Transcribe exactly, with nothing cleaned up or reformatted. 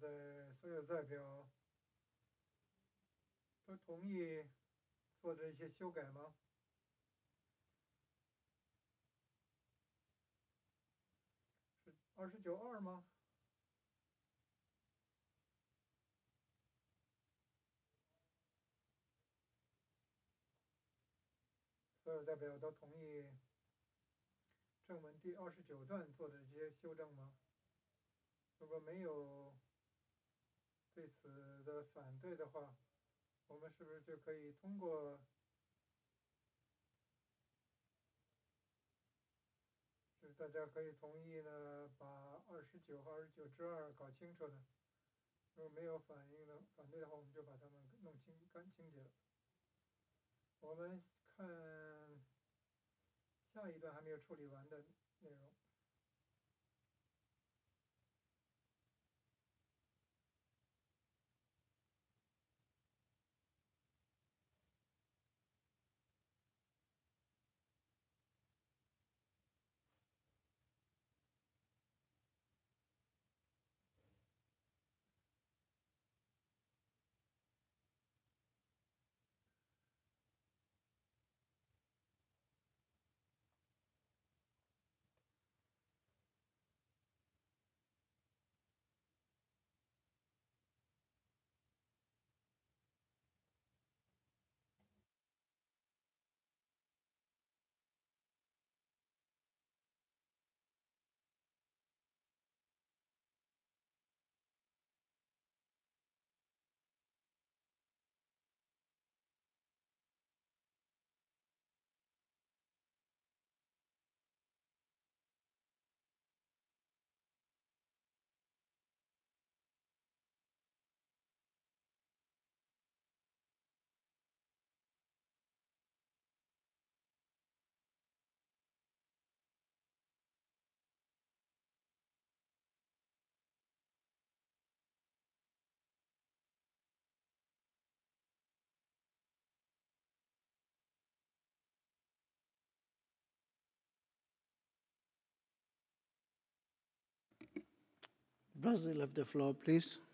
在所有代表都同意做这些修改吗？是二十九二吗？所有代表都同意正文第二十九段做的这些修正吗？如果没有对此的反对的话，我们是不是就可以通过？就是大家可以同意呢，把二十九和二十九之二搞清楚呢。如果没有反应的反对的话，我们就把它们弄清干清洁了。我们看下一段还没有处理完的内容。 Brazil have the floor, please.